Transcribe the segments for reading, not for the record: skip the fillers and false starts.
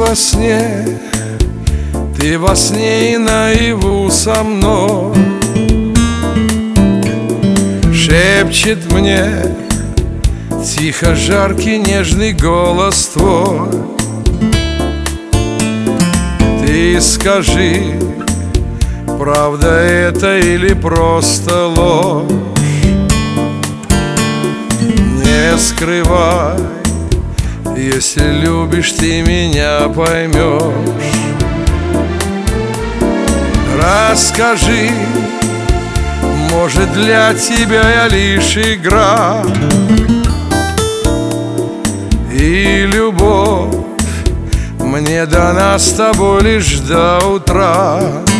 во сне, ты во сне и наяву со мной. Шепчет мне тихо жаркий нежный голос твой. Ты скажи, правда это или просто ложь? Не скрывай, если любишь, ты меня поймешь. Расскажи, может, для тебя я лишь игра, и любовь мне дана с тобой лишь до утра.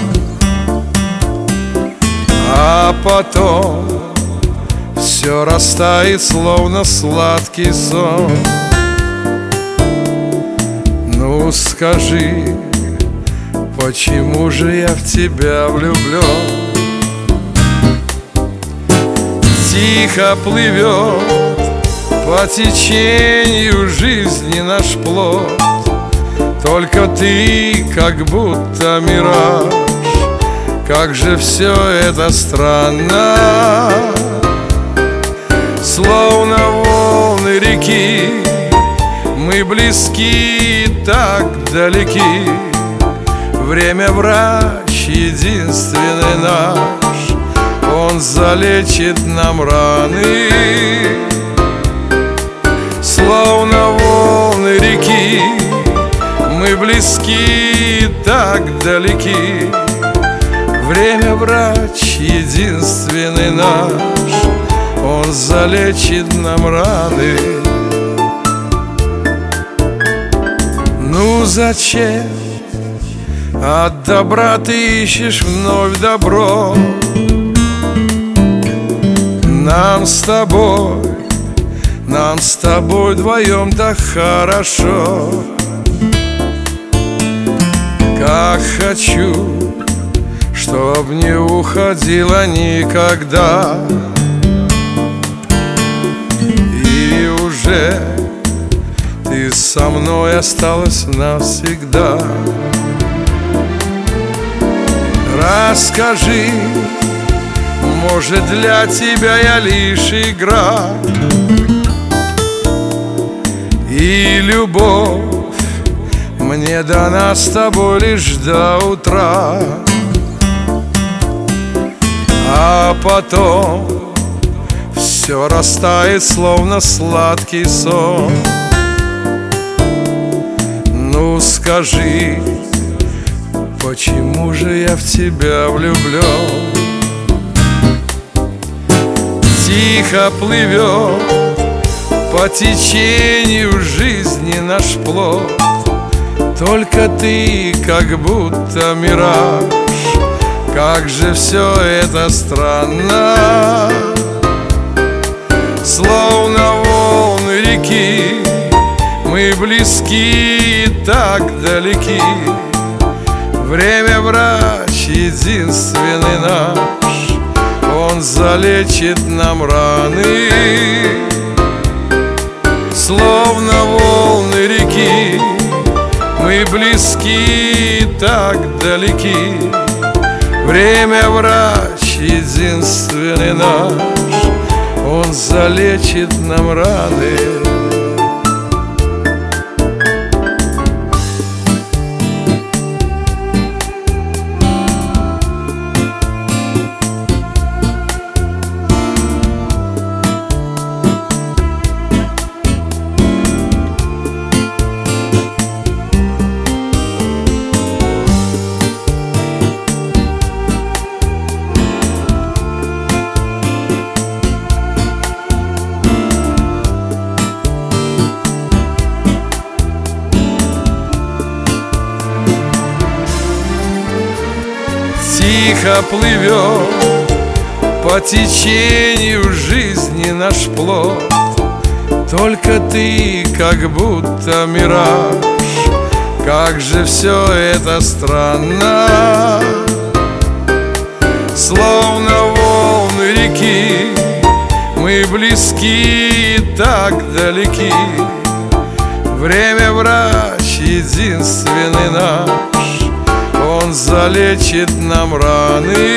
А потом все растает, словно сладкий сон. Ну скажи, почему же я в тебя влюблен? Тихо плывет по течению жизни наш плод, только ты как будто мираж. Как же все это странно, словно волны реки. Мы близки, так далеки. Время врач единственный наш, он залечит нам раны. Словно волны реки, мы близки, так далеки. Время врач единственный наш, он залечит нам раны. Ну зачем от добра ты ищешь вновь добро? Нам с тобой вдвоем так хорошо. Как хочу, чтоб не уходила никогда. И уже ты со мной осталась навсегда. Расскажи, может, для тебя я лишь игра, и любовь мне дана с тобой лишь до утра. А потом все растает, словно сладкий сон. Ну скажи, почему же я в тебя влюблен? Тихо плывет по течению жизни наш плод, только ты как будто мираж. Как же все это странно, словно волны реки. Мы близки, так далеки. Время врач единственный наш, он залечит нам раны. Словно волны реки, мы близки, так далеки. Время врач единственный наш, он залечит нам раны. Тихо плывет по течению жизни наш плод, только ты как будто мираж. Как же все это странно, словно волны реки. Мы близки, так далеки. Время врач единственный наш, Он залечит нам раны.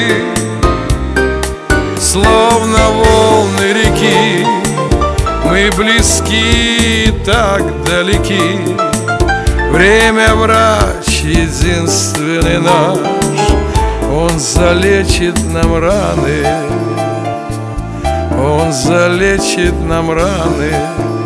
Словно волны реки, мы близки, так далеки. Время врач единственный наш, Он залечит нам раны, Он залечит нам раны.